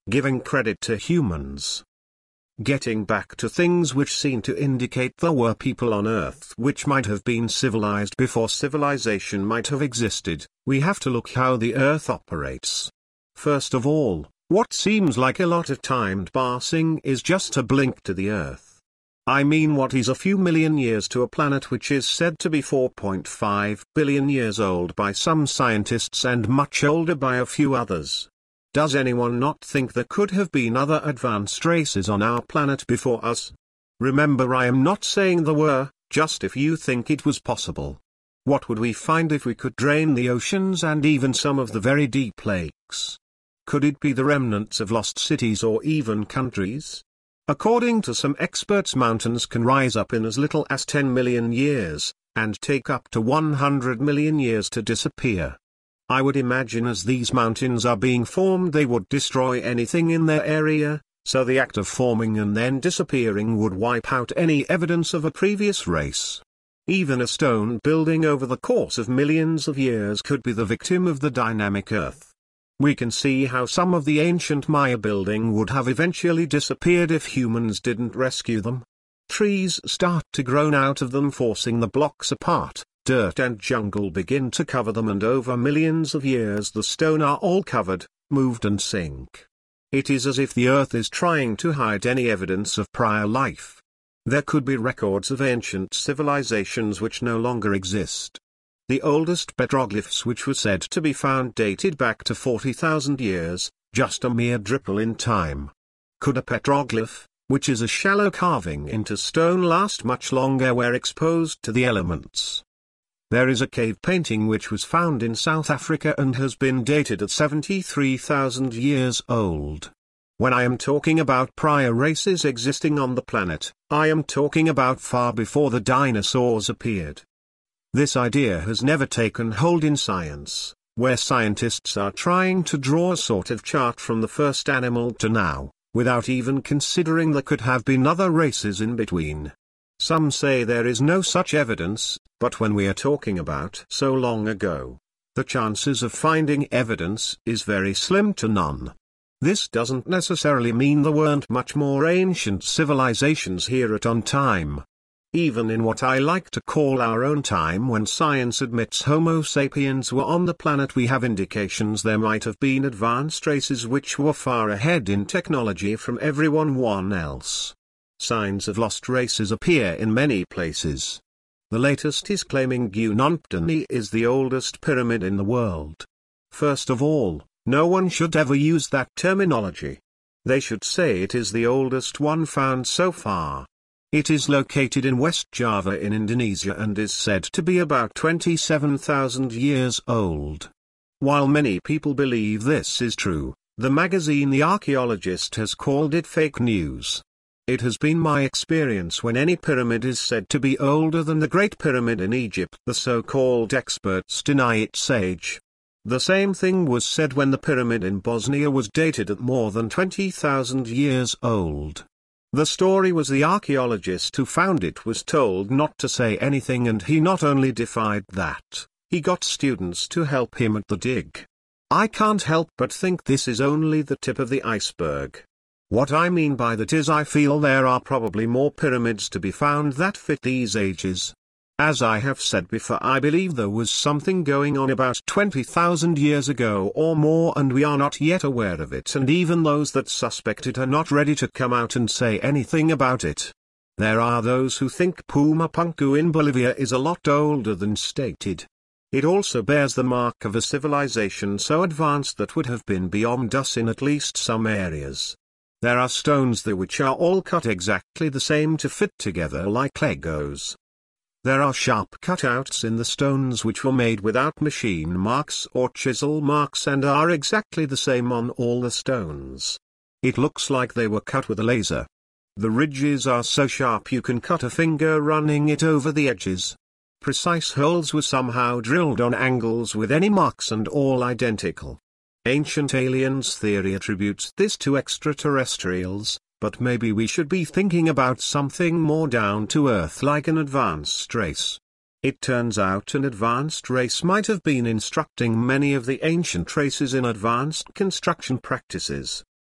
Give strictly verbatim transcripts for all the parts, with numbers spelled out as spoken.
giving credit to humans. Getting back to things which seem to indicate there were people on Earth which might have been civilized before civilization might have existed, we have to look how the Earth operates. First of all, what seems like a lot of time passing is just a blink to the Earth. I mean, what is a few million years to a planet which is said to be four point five billion years old by some scientists and much older by a few others? Does anyone not think there could have been other advanced races on our planet before us? Remember, I am not saying there were, just if you think it was possible. What would we find if we could drain the oceans and even some of the very deep lakes? Could it be the remnants of lost cities or even countries? According to some experts, mountains can rise up in as little as ten million years, and take up to one hundred million years to disappear. I would imagine as these mountains are being formed they would destroy anything in their area, so the act of forming and then disappearing would wipe out any evidence of a previous race. Even a stone building over the course of millions of years could be the victim of the dynamic Earth. We can see how some of the ancient Maya building would have eventually disappeared if humans didn't rescue them. Trees start to grow out of them, forcing the blocks apart. Dirt and jungle begin to cover them, and over millions of years the stone are all covered, moved and sink. It is as if the Earth is trying to hide any evidence of prior life. There could be records of ancient civilizations which no longer exist. The oldest petroglyphs which were said to be found dated back to forty thousand years, just a mere dribble in time. Could a petroglyph, which is a shallow carving into stone, last much longer where exposed to the elements? There is a cave painting which was found in South Africa and has been dated at seventy-three thousand years old. When I am talking about prior races existing on the planet, I am talking about far before the dinosaurs appeared. This idea has never taken hold in science, where scientists are trying to draw a sort of chart from the first animal to now, without even considering there could have been other races in between. Some say there is no such evidence, but when we are talking about so long ago, the chances of finding evidence is very slim to none. This doesn't necessarily mean there weren't much more ancient civilizations here at on time. Even in what I like to call our own time, when science admits Homo sapiens were on the planet, we have indications there might have been advanced races which were far ahead in technology from everyone else. Signs of lost races appear in many places. The latest is claiming Gunung is the oldest pyramid in the world. First of all, no one should ever use that terminology. They should say it is the oldest one found so far. It is located in West Java in Indonesia and is said to be about twenty-seven thousand years old. While many people believe this is true, the magazine The Archaeologist has called it fake news. It has been my experience when any pyramid is said to be older than the Great Pyramid in Egypt, the so-called experts deny its age. The same thing was said when the pyramid in Bosnia was dated at more than twenty thousand years old. The story was the archaeologist who found it was told not to say anything, and he not only defied that, he got students to help him at the dig. I can't help but think this is only the tip of the iceberg. What I mean by that is I feel there are probably more pyramids to be found that fit these ages. As I have said before, I believe there was something going on about twenty thousand years ago or more, and we are not yet aware of it, and even those that suspect it are not ready to come out and say anything about it. There are those who think Pumapunku in Bolivia is a lot older than stated. It also bears the mark of a civilization so advanced that would have been beyond us in at least some areas. There are stones there which are all cut exactly the same to fit together like Legos. There are sharp cutouts in the stones which were made without machine marks or chisel marks and are exactly the same on all the stones. It looks like they were cut with a laser. The ridges are so sharp you can cut a finger running it over the edges. Precise holes were somehow drilled on angles with any marks and all identical. Ancient aliens theory attributes this to extraterrestrials, but maybe we should be thinking about something more down to earth like an advanced race. It turns out an advanced race might have been instructing many of the ancient races in advanced construction practices.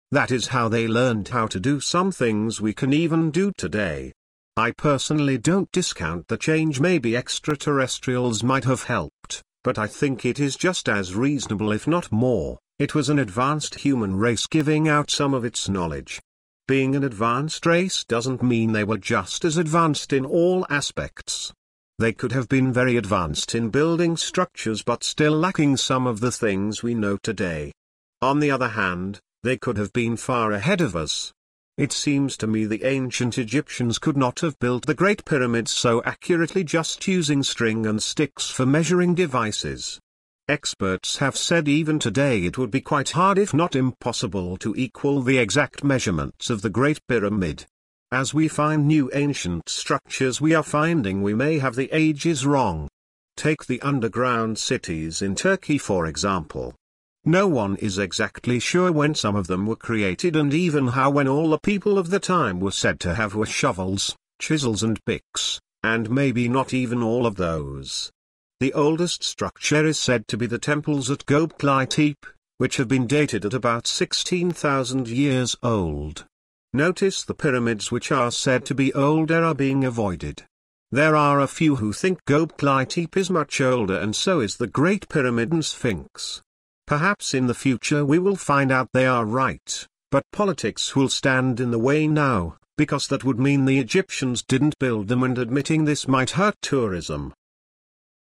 That is how they learned how to do some things we can even do today. I personally don't discount the change maybe extraterrestrials might have helped, but I think it is just as reasonable if not more, it was an advanced human race giving out some of its knowledge. Being an advanced race doesn't mean they were just as advanced in all aspects. They could have been very advanced in building structures but still lacking some of the things we know today. On the other hand, they could have been far ahead of us. It seems to me the ancient Egyptians could not have built the Great Pyramids so accurately just using string and sticks for measuring devices. Experts have said even today it would be quite hard if not impossible to equal the exact measurements of the Great Pyramid. As we find new ancient structures we are finding we may have the ages wrong. Take the underground cities in Turkey for example. No one is exactly sure when some of them were created and even how when all the people of the time were said to have were shovels, chisels and picks, and maybe not even all of those. The oldest structure is said to be the temples at Göbekli Tepe, which have been dated at about sixteen thousand years old. Notice the pyramids which are said to be older are being avoided. There are a few who think Göbekli Tepe is much older and so is the Great Pyramid and Sphinx. Perhaps in the future we will find out they are right, but politics will stand in the way now, because that would mean the Egyptians didn't build them and admitting this might hurt tourism.